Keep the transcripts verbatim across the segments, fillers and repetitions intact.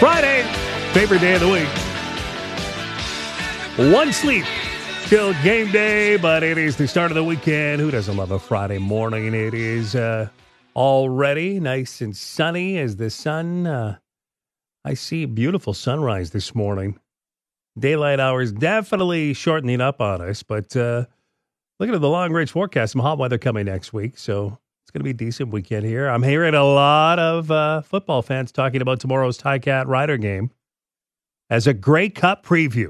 Friday, favorite day of the week. One sleep, still game day, but it is the start of the weekend. Who doesn't love a Friday morning? It is uh, already nice and sunny as the sun. Uh, I see a beautiful sunrise this morning. Daylight hours definitely shortening up on us, but uh, looking at the long range forecast, some hot weather coming next week, so it's going to be a decent weekend here. I'm hearing a lot of uh, football fans talking about tomorrow's Ticats Rider game as a Grey Cup preview.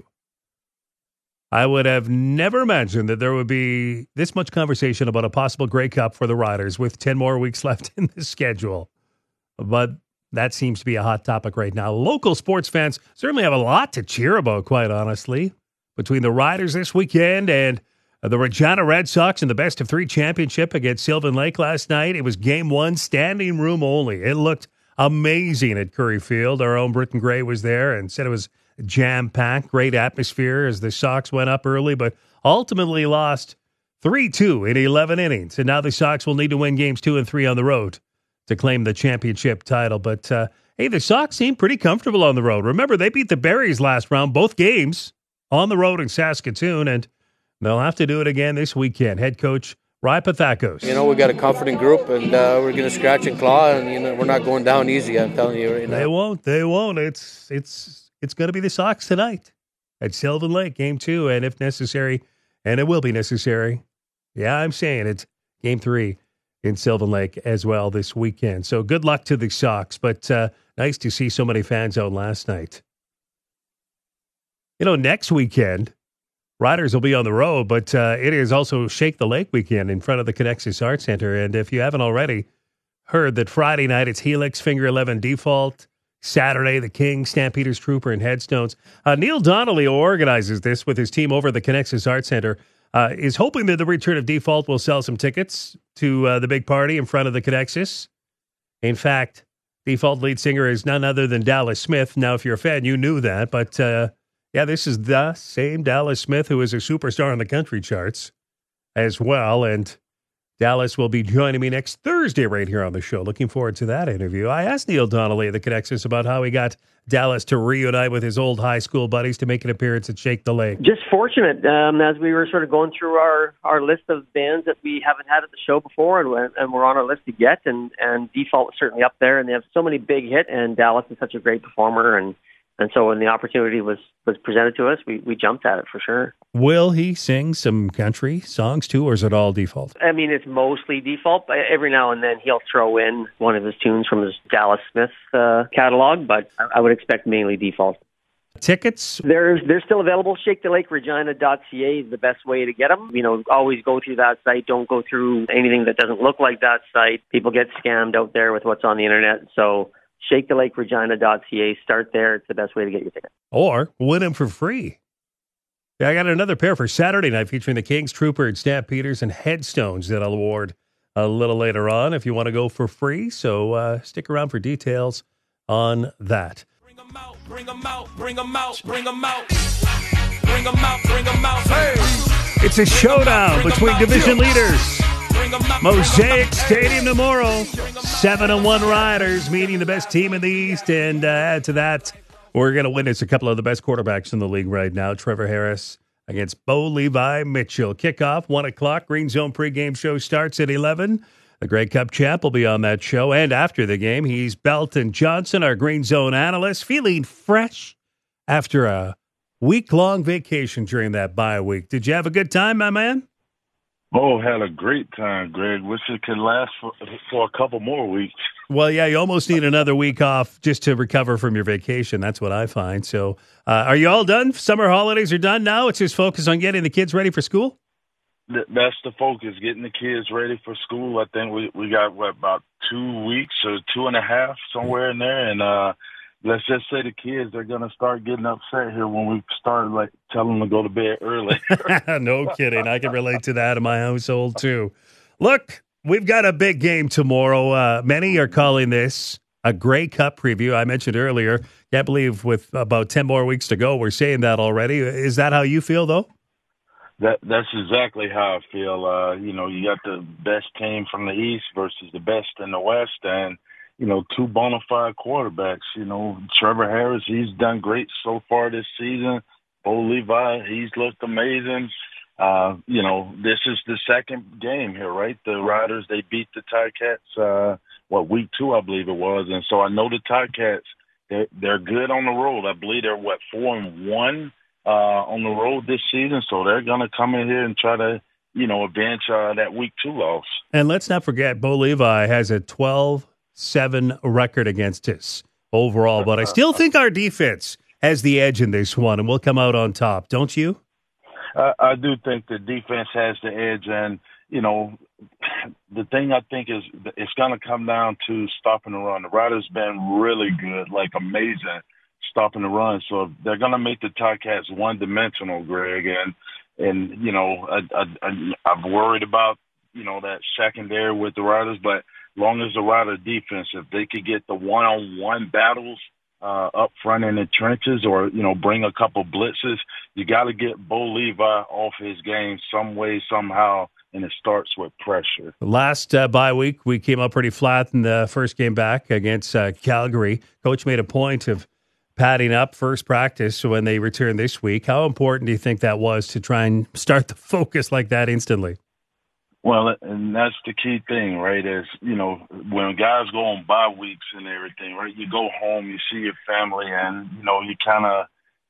I would have never imagined that there would be this much conversation about a possible Grey Cup for the Riders with ten more weeks left in the schedule. But that seems to be a hot topic right now. Local sports fans certainly have a lot to cheer about, quite honestly, between the Riders this weekend and the Regina Red Sox in the best of three championship against Sylvan Lake last night. It was game one, standing room only. It looked amazing at Curry Field. Our own Britton Gray was there and said it was jam-packed, great atmosphere as the Sox went up early, but ultimately lost three two in eleven innings. And now the Sox will need to win games two and three on the road to claim the championship title. But, uh, hey, the Sox seem pretty comfortable on the road. Remember, they beat the Berries last round, both games on the road in Saskatoon, and they'll have to do it again this weekend. Head coach Ry Pathakos. You know, we got a comforting group, and uh, we're going to scratch and claw, and you know, we're not going down easy, I'm telling you right now. They won't. They won't. It's it's it's going to be the Sox tonight at Sylvan Lake, game two, and if necessary, and it will be necessary, yeah, I'm saying it's game three in Sylvan Lake as well this weekend. So good luck to the Sox, but uh, nice to see so many fans out last night. You know, next weekend, Riders will be on the road, but uh, it is also Shake the Lake weekend in front of the Connexus Arts Center. And if you haven't already heard that Friday night it's Helix, Finger eleven Default. Saturday, the King, Stampeders Trooper, and Headstones. Uh, Neil Donnelly, who organizes this with his team over at the Connexus Arts Center, uh, is hoping that the return of Default will sell some tickets to uh, the big party in front of the Connexus. In fact, Default lead singer is none other than Dallas Smith. Now, if you're a fan, you knew that, but uh, yeah, this is the same Dallas Smith who is a superstar on the country charts as well. And Dallas will be joining me next Thursday right here on the show. Looking forward to that interview. I asked Neil Donnelly of the Connexus about how he got Dallas to reunite with his old high school buddies to make an appearance at Shake the Lake. Just fortunate, um, as we were sort of going through our, our list of bands that we haven't had at the show before, and, and we're on our list to get, and, and Default was certainly up there, and they have so many big hits, and Dallas is such a great performer, and And so when the opportunity was, was presented to us, we, we jumped at it for sure. Will he sing some country songs too, or is it all Default? I mean, it's mostly Default, but every now and then he'll throw in one of his tunes from his Dallas Smith uh, catalog, but I would expect mainly Default. Tickets? They're, they're still available. Shake the Lake Regina dot C A is the best way to get them. You know, always go through that site. Don't go through anything that doesn't look like that site. People get scammed out there with what's on the internet, so Shake the Lake Regina dot C A. Start there. It's the best way to get your ticket. Or win them for free. Yeah, I got another pair for Saturday night featuring the Kings, Trooper, and Stampeders and Headstones that I'll award a little later on if you want to go for free. So uh, stick around for details on that. Bring them out, bring them out, bring them out, bring them out. Bring them out, bring them out. Hey. It's a showdown between division leaders. Mosaic Stadium tomorrow. Seven and one Riders meeting the best team in the East. And uh, add to that, we're going to witness a couple of the best quarterbacks in the league right now. Trevor Harris against Bo Levi Mitchell. Kickoff, one o'clock. Green Zone pregame show starts at eleven. The Grey Cup champ will be on that show. And after the game, he's Belton Johnson, our Green Zone analyst, feeling fresh after a week-long vacation during that bye week. Did you have a good time, my man? Oh, had a great time, Greg. Wish it could last for, for a couple more weeks. Well, yeah, you almost need another week off just to recover from your vacation. That's what I find. So uh, are you all done? Summer holidays are done now? It's just focus on getting the kids ready for school? Th- that's the focus, getting the kids ready for school. I think we, we got, what, about two weeks or two and a half, somewhere in there. And uh, let's just say the kids are going to start getting upset here when we start, like, telling them to go to bed early. No kidding. I can relate to that in my household, too. Look, we've got a big game tomorrow. Uh, many are calling this a Grey Cup preview. I mentioned earlier, can't believe with about ten more weeks to go, we're saying that already. Is that how you feel, though? That That's exactly how I feel. Uh, you know, you got the best team from the East versus the best in the West, and you know, two bona fide quarterbacks. You know, Trevor Harris, he's done great so far this season. Bo Levi, he's looked amazing. Uh, you know, this is the second game here, right? The Riders, they beat the Ticats, uh, what, week two, I believe it was. And so I know the Ticats, they're, they're good on the road. I believe they're, what, four and one uh, on the road this season. So they're going to come in here and try to, you know, avenge uh, that week two loss. And let's not forget, Bo Levi has a twelve seven record against us overall. But I still think our defense has the edge in this one, and we'll come out on top. Don't you? I, I do think the defense has the edge, and, you know, the thing I think is it's going to come down to stopping the run. The Riders been really good, like amazing, stopping the run. So they're going to make the Ticats one-dimensional, Greg, and, and you know, I, I, I, I'm worried about, you know, that secondary with the Riders, but long as the Rider defense, if they could get the one-on-one battles Uh, up front in the trenches, or, you know, bring a couple blitzes, you got to get Bo Levi off his game some way, somehow, and it starts with pressure. Last uh, bye week, we came up pretty flat in the first game back against uh, Calgary. Coach made a point of padding up first practice when they returned this week. How important do you think that was to try and start the focus like that instantly? Well, and that's the key thing, right, is, you know, when guys go on bye weeks and everything, right, you go home, you see your family, and, you know, you kind of,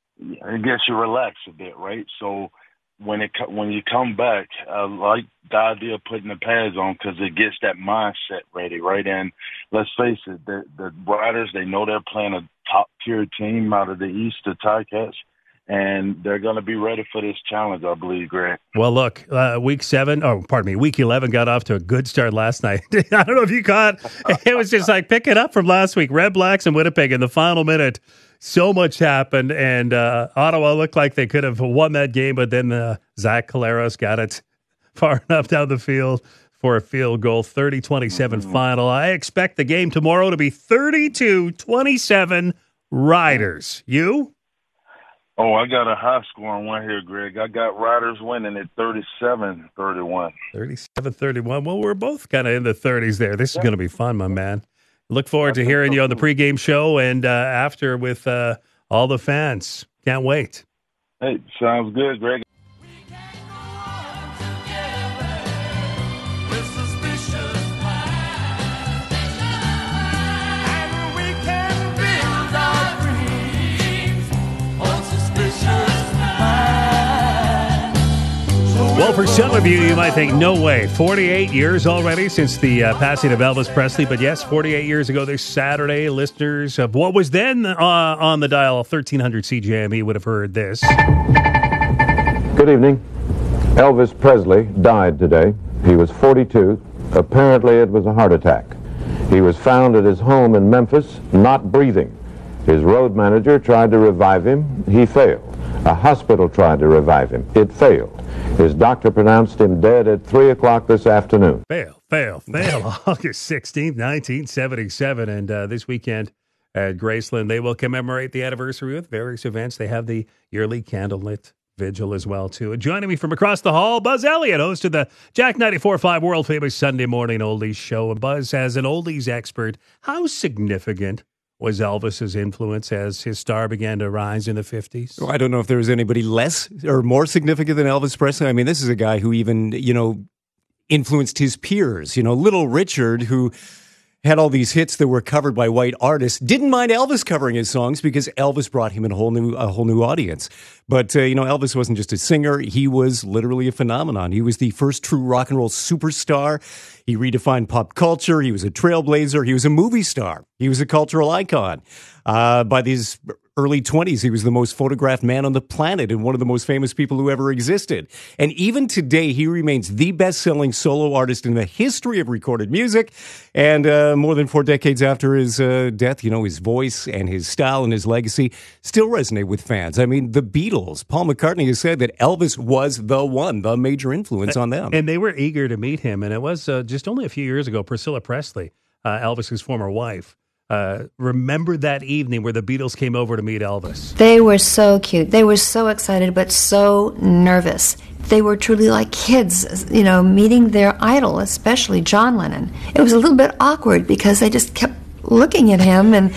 I guess you relax a bit, right? So when it when you come back, I like the idea of putting the pads on because it gets that mindset ready, right? And let's face it, the, the Riders, they know they're playing a top-tier team out of the East, the Ticats, and they're going to be ready for this challenge, I believe, Greg. Well, look, uh, week seven, oh, pardon me, week eleven got off to a good start last night. I don't know if you caught, it was just like pick it up from last week. Red Blacks and Winnipeg in the final minute. So much happened, and uh, Ottawa looked like they could have won that game, but then uh, Zach Collaros got it far enough down the field for a field goal, thirty twenty-seven mm-hmm. final. I expect the game tomorrow to be thirty-two twenty-seven Riders. You? Oh, I got a high scoring one here, Greg. I got Riders winning at thirty-seven thirty-one. thirty-seven thirty-one. Well, we're both kind of in the thirties there. This is going to be fun, my man. Look forward to hearing you on the pregame show and uh, after with uh, all the fans. Can't wait. Hey, sounds good, Greg. Well, for some of you, you might think, no way, forty-eight years already since the uh, passing of Elvis Presley. But yes, forty-eight years ago this Saturday, listeners of what was then uh, on the dial thirteen hundred C J M E would have heard this. Good evening. Elvis Presley died today. He was forty-two. Apparently it was a heart attack. He was found at his home in Memphis, not breathing. His road manager tried to revive him. He failed. A hospital tried to revive him. It failed. His doctor pronounced him dead at three o'clock this afternoon. Fail, fail, fail. August sixteenth, nineteen seventy-seven. And uh, this weekend at Graceland, they will commemorate the anniversary with various events. They have the yearly candlelit vigil as well, too. And joining me from across the hall, Buzz Elliott, host of the Jack ninety-four point five world-famous Sunday morning oldies show. And Buzz, as an oldies expert, how significant was Elvis's influence as his star began to rise in the fifties? Well, I don't know if there was anybody less or more significant than Elvis Presley. I mean, this is a guy who even, you know, influenced his peers. You know, Little Richard, who had all these hits that were covered by white artists, didn't mind Elvis covering his songs because Elvis brought him in a whole new a whole new audience. But, uh, you know, Elvis wasn't just a singer. He was literally a phenomenon. He was the first true rock and roll superstar. He redefined pop culture. He was a trailblazer. He was a movie star. He was a cultural icon. Uh, by these early twenties, he was the most photographed man on the planet and one of the most famous people who ever existed. And even today, he remains the best-selling solo artist in the history of recorded music. And uh, more than four decades after his uh, death, you know, his voice and his style and his legacy still resonate with fans. I mean, the Beatles, Paul McCartney has said that Elvis was the one, the major influence on them. And they were eager to meet him. And it was uh, just only a few years ago, Priscilla Presley, uh, Elvis's former wife, Uh, remember that evening where the Beatles came over to meet Elvis? They were so cute. They were so excited, but so nervous. They were truly like kids, you know, meeting their idol, especially John Lennon. It was a little bit awkward because they just kept looking at him and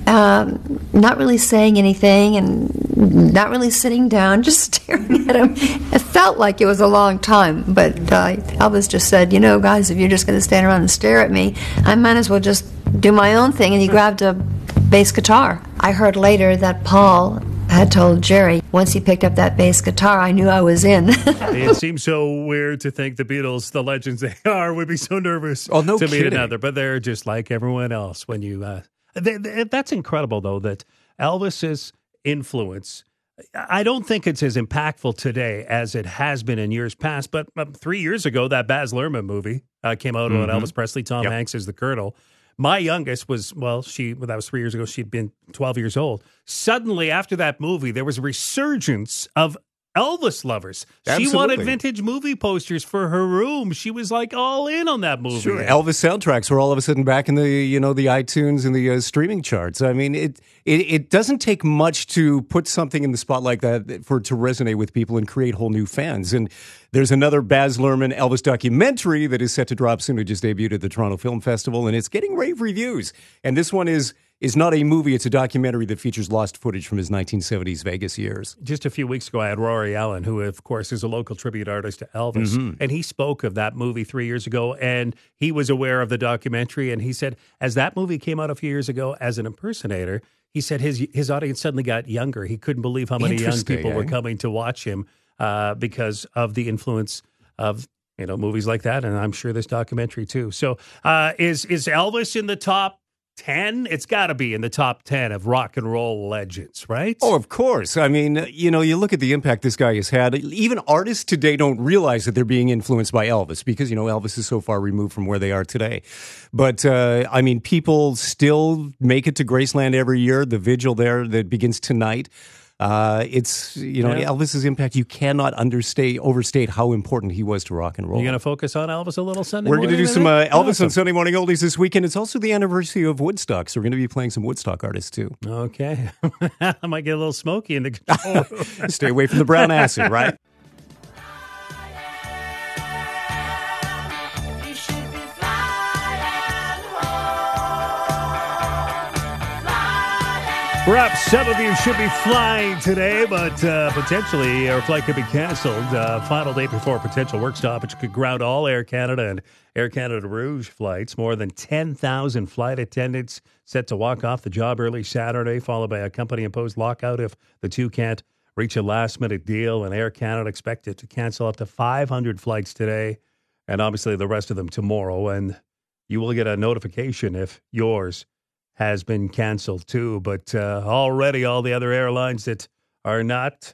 um, not really saying anything and not really sitting down, just staring at him. It felt like it was a long time, but uh, Elvis just said, you know, guys, if you're just going to stand around and stare at me, I might as well just do my own thing. And he grabbed a bass guitar. I heard later that Paul had told Jerry, once he picked up that bass guitar, I knew I was in. It seems so weird to think the Beatles, the legends they are, would be so nervous oh, no to kidding. meet another, but they're just like everyone else. When you, uh, they, they, that's incredible, though, that Elvis's influence, I don't think it's as impactful today as it has been in years past, but um, three years ago, that Baz Luhrmann movie uh, came out mm-hmm. on Elvis Presley, Tom yep. Hanks as the Colonel. My youngest was, well, she well, that was three years ago. She'd been twelve years old. Suddenly, after that movie, there was a resurgence of Elvis lovers. Absolutely. She wanted vintage movie posters for her room. She was like all in on that movie. Sure, Elvis soundtracks were all of a sudden back in the you know the iTunes and the uh, streaming charts. I mean, it, it it doesn't take much to put something in the spot like that for it to resonate with people and create whole new fans. And there's another Baz Luhrmann Elvis documentary that is set to drop soon. It just debuted at the Toronto Film Festival, and it's getting rave reviews. And this one is. is not a movie, it's a documentary that features lost footage from his nineteen seventies Vegas years. Just a few weeks ago, I had Rory Allen, who, of course, is a local tribute artist to Elvis, mm-hmm. and he spoke of that movie three years ago, and he was aware of the documentary, and he said, as that movie came out a few years ago as an impersonator, he said his his audience suddenly got younger. He couldn't believe how many young people eh? were coming to watch him uh, because of the influence of you know movies like that, and I'm sure this documentary, too. So uh, is is Elvis in the top ten? It's got to be in the top ten of rock and roll legends, right? Oh, of course. I mean, you know, you look at the impact this guy has had. Even artists today don't realize that they're being influenced by Elvis because, you know, Elvis is so far removed from where they are today. But, uh, I mean, people still make it to Graceland every year, the vigil there that begins tonight. Uh, it's, you know, yeah. Elvis's impact, you cannot understate, overstate how important he was to rock and roll. You're going to focus on Elvis a little Sunday We're morning? We're going to do some uh, Elvis awesome. on Sunday Morning Oldies this weekend. It's also the anniversary of Woodstock, so we're going to be playing some Woodstock artists, too. Okay. I might get a little smoky in the control. Stay away from the brown acid, right? Perhaps some of you should be flying today, but uh, potentially your flight could be canceled. Uh, final day before potential work stoppage could ground all Air Canada and Air Canada Rouge flights. More than ten thousand flight attendants set to walk off the job early Saturday, followed by a company-imposed lockout if the two can't reach a last-minute deal. And Air Canada expected to cancel up to five hundred flights today, and obviously the rest of them tomorrow. And you will get a notification if yours has been canceled too, but uh, already all the other airlines that are not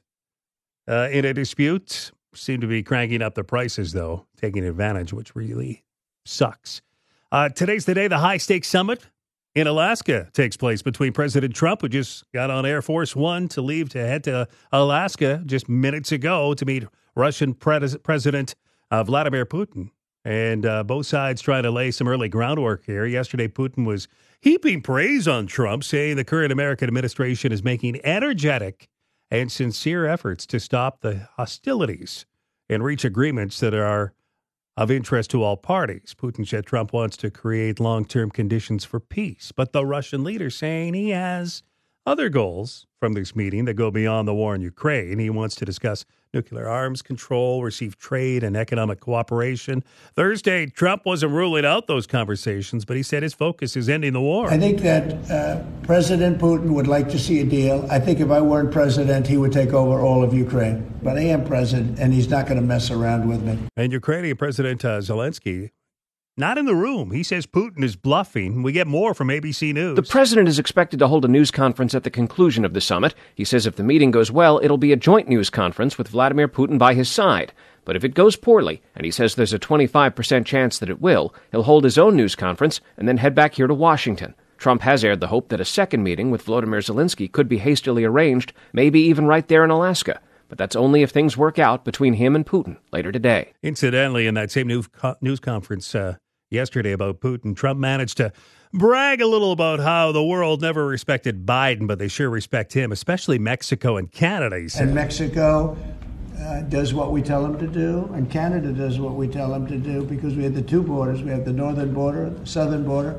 uh, in a dispute seem to be cranking up the prices, though, taking advantage, which really sucks. Uh, today's the day the high-stakes summit in Alaska takes place between President Trump, who just got on Air Force One to leave to head to Alaska just minutes ago to meet Russian pres- President uh, Vladimir Putin. And uh, both sides trying to lay some early groundwork here. Yesterday, Putin was heaping praise on Trump, saying the current American administration is making energetic and sincere efforts to stop the hostilities and reach agreements that are of interest to all parties. Putin said Trump wants to create long-term conditions for peace, but the Russian leader saying he has other goals from this meeting that go beyond the war in Ukraine. He wants to discuss nuclear arms control, receive trade and economic cooperation. Thursday, Trump wasn't ruling out those conversations, but he said his focus is ending the war. I think that uh, President Putin would like to see a deal. I think if I weren't president, he would take over all of Ukraine. But I am president, and he's not going to mess around with me. And Ukrainian President uh, Zelensky, not in the room. He says Putin is bluffing. We get more from A B C News. The president is expected to hold a news conference at the conclusion of the summit. He says if the meeting goes well, it'll be a joint news conference with Vladimir Putin by his side. But if it goes poorly, and he says there's a twenty-five percent chance that it will, he'll hold his own news conference and then head back here to Washington. Trump has aired the hope that a second meeting with Volodymyr Zelensky could be hastily arranged, maybe even right there in Alaska. But that's only if things work out between him and Putin later today. Incidentally, in that same news, co- news conference uh, yesterday about Putin, Trump managed to brag a little about how the world never respected Biden, but they sure respect him, especially Mexico and Canada, he said. And Mexico uh, does what we tell them to do, and Canada does what we tell them to do, because we have the two borders. We have the northern border, the southern border,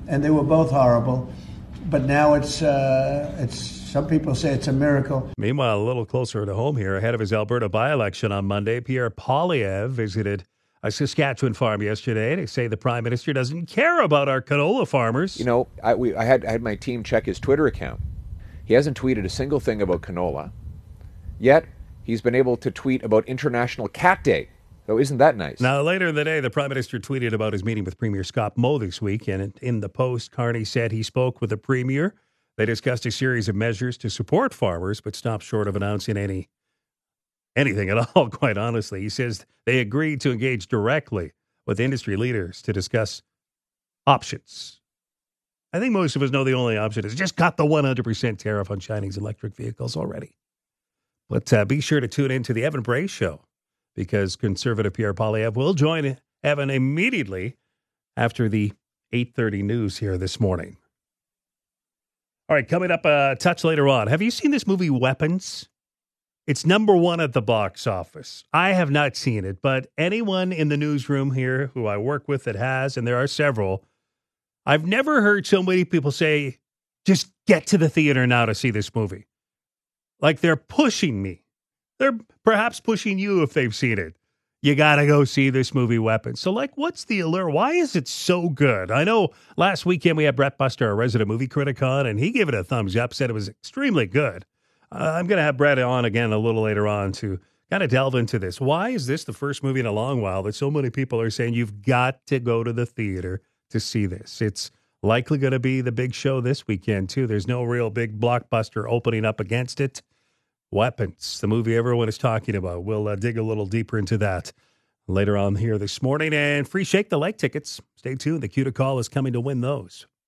and they were both horrible. But now it's uh, it's some people say it's a miracle. Meanwhile, a little closer to home here, ahead of his Alberta by-election on Monday, Pierre Poilievre visited a Saskatchewan farm yesterday. They say the Prime Minister doesn't care about our canola farmers. You know, I, we, I had I had my team check his Twitter account. He hasn't tweeted a single thing about canola, yet he's been able to tweet about International Cat Day. So isn't that nice? Now, later in the day, the Prime Minister tweeted about his meeting with Premier Scott Moe this week, and in the Post, Carney said he spoke with the Premier. They discussed a series of measures to support farmers, but stopped short of announcing any anything at all, quite honestly. He says they agreed to engage directly with industry leaders to discuss options. I think most of us know the only option is just cut the one hundred percent tariff on Chinese electric vehicles already. But uh, be sure to tune in to the Evan Bray Show, because Conservative Pierre Poilievre will join Evan immediately after the eight thirty news here this morning. All right, coming up a touch later on. Have you seen this movie, Weapons? It's number one at the box office. I have not seen it, but anyone in the newsroom here who I work with that has, and there are several, I've never heard so many people say, just get to the theater now to see this movie. Like they're pushing me. They're perhaps pushing you if they've seen it. You got to go see this movie, Weapons. So, like, what's the allure? Why is it so good? I know last weekend we had Brett Buster, a resident movie critic, on, and he gave it a thumbs up, said it was extremely good. Uh, I'm going to have Brett on again a little later on to kind of delve into this. Why is this the first movie in a long while that so many people are saying you've got to go to the theater to see this? It's likely going to be the big show this weekend, too. There's no real big blockbuster opening up against it. Weapons, the movie everyone is talking about. We'll uh, dig a little deeper into that later on here this morning. And free Shake the Lake tickets. Stay tuned. The Cue to Call is coming to win those.